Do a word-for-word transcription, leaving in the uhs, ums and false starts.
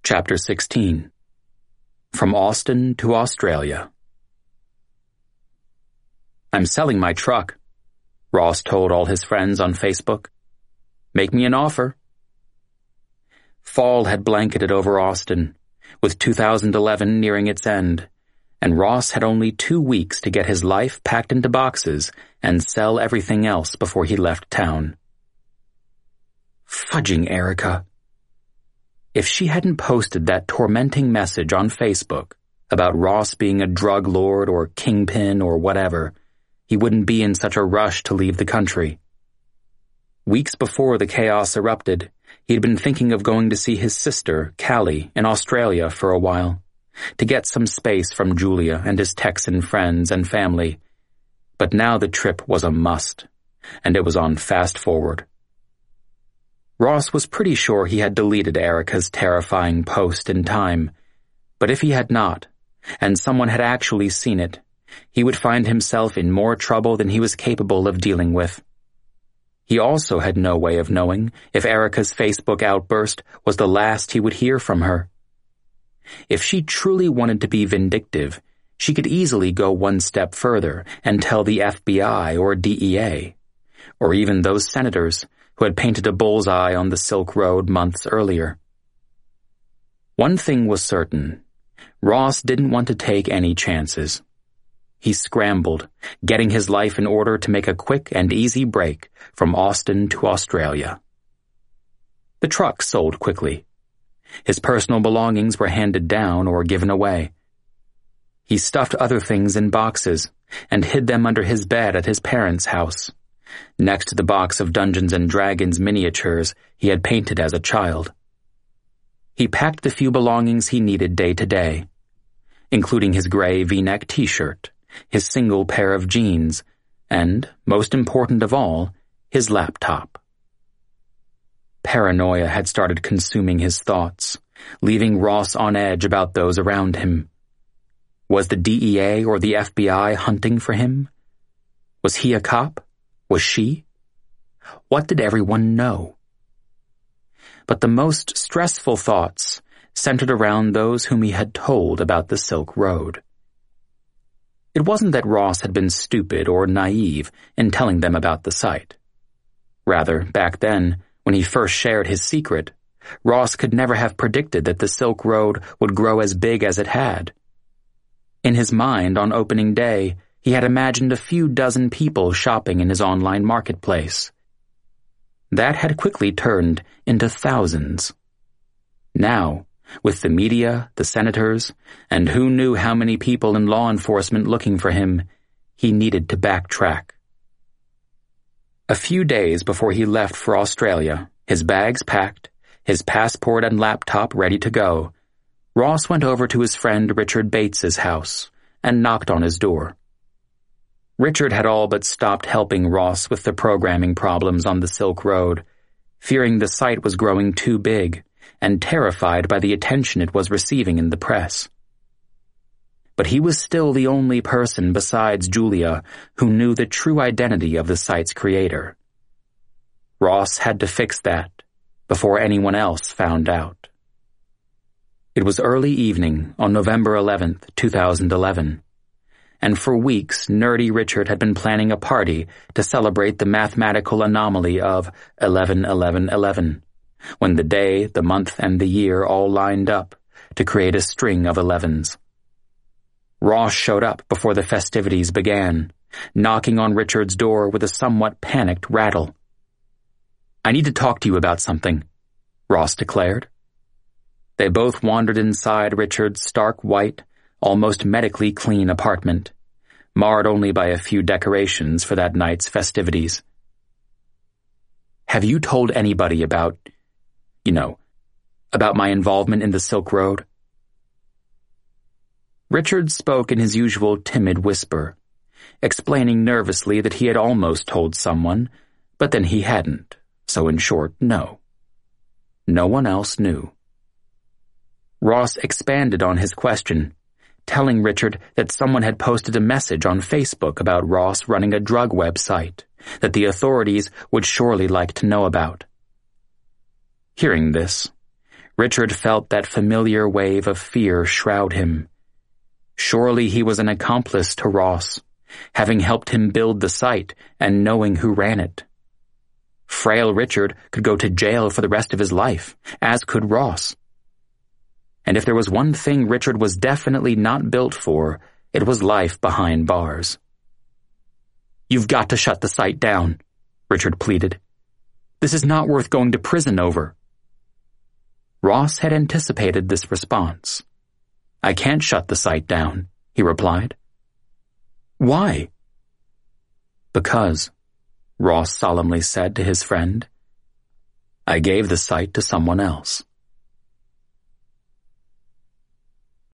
Chapter sixteen. From Austin to Australia. "I'm selling my truck," Ross told all his friends on Facebook. "Make me an offer." Fall had blanketed over Austin, with two thousand eleven nearing its end, and Ross had only two weeks to get his life packed into boxes and sell everything else before he left town. Fudging Erica. If she hadn't posted that tormenting message on Facebook about Ross being a drug lord or kingpin or whatever, he wouldn't be in such a rush to leave the country. Weeks before the chaos erupted, he'd been thinking of going to see his sister, Callie, in Australia for a while, to get some space from Julia and his Texan friends and family. But now the trip was a must, and it was on fast forward. Ross was pretty sure he had deleted Erica's terrifying post in time, but if he had not, and someone had actually seen it, he would find himself in more trouble than he was capable of dealing with. He also had no way of knowing if Erica's Facebook outburst was the last he would hear from her. If she truly wanted to be vindictive, she could easily go one step further and tell the F B I or D E A, or even those senators who had painted a bullseye on the Silk Road months earlier. One thing was certain. Ross didn't want to take any chances. He scrambled, getting his life in order to make a quick and easy break from Austin to Australia. The truck sold quickly. His personal belongings were handed down or given away. He stuffed other things in boxes and hid them under his bed at his parents' house, next to the box of Dungeons and Dragons miniatures he had painted as a child. He packed the few belongings he needed day to day, including his gray V-neck t-shirt, his single pair of jeans, and, most important of all, his laptop. Paranoia had started consuming his thoughts, leaving Ross on edge about those around him. Was the D E A or the F B I hunting for him? Was he a cop? Was she? What did everyone know? But the most stressful thoughts centered around those whom he had told about the Silk Road. It wasn't that Ross had been stupid or naive in telling them about the site. Rather, back then, when he first shared his secret, Ross could never have predicted that the Silk Road would grow as big as it had. In his mind on opening day, he had imagined a few dozen people shopping in his online marketplace. That had quickly turned into thousands. Now, with the media, the senators, and who knew how many people in law enforcement looking for him, he needed to backtrack. A few days before he left for Australia, his bags packed, his passport and laptop ready to go, Ross went over to his friend Richard Bates's house and knocked on his door. Richard had all but stopped helping Ross with the programming problems on the Silk Road, fearing the site was growing too big and terrified by the attention it was receiving in the press. But he was still the only person besides Julia who knew the true identity of the site's creator. Ross had to fix that before anyone else found out. It was early evening on November eleventh, two thousand eleven. And for weeks nerdy Richard had been planning a party to celebrate the mathematical anomaly of eleven eleven eleven, when the day, the month, and the year all lined up to create a string of elevens. Ross showed up before the festivities began, knocking on Richard's door with a somewhat panicked rattle. "I need to talk to you about something," Ross declared. They both wandered inside Richard's stark white, almost medically clean apartment, marred only by a few decorations for that night's festivities. "Have you told anybody about, you know, about my involvement in the Silk Road?" Richard spoke in his usual timid whisper, explaining nervously that he had almost told someone, but then he hadn't, so in short, no. No one else knew. Ross expanded on his question, telling Richard that someone had posted a message on Facebook about Ross running a drug website that the authorities would surely like to know about. Hearing this, Richard felt that familiar wave of fear shroud him. Surely he was an accomplice to Ross, having helped him build the site and knowing who ran it. Frail Richard could go to jail for the rest of his life, as could Ross. And if there was one thing Richard was definitely not built for, it was life behind bars. "You've got to shut the site down," Richard pleaded. "This is not worth going to prison over." Ross had anticipated this response. "I can't shut the site down," he replied. "Why?" "Because," Ross solemnly said to his friend, "I gave the site to someone else."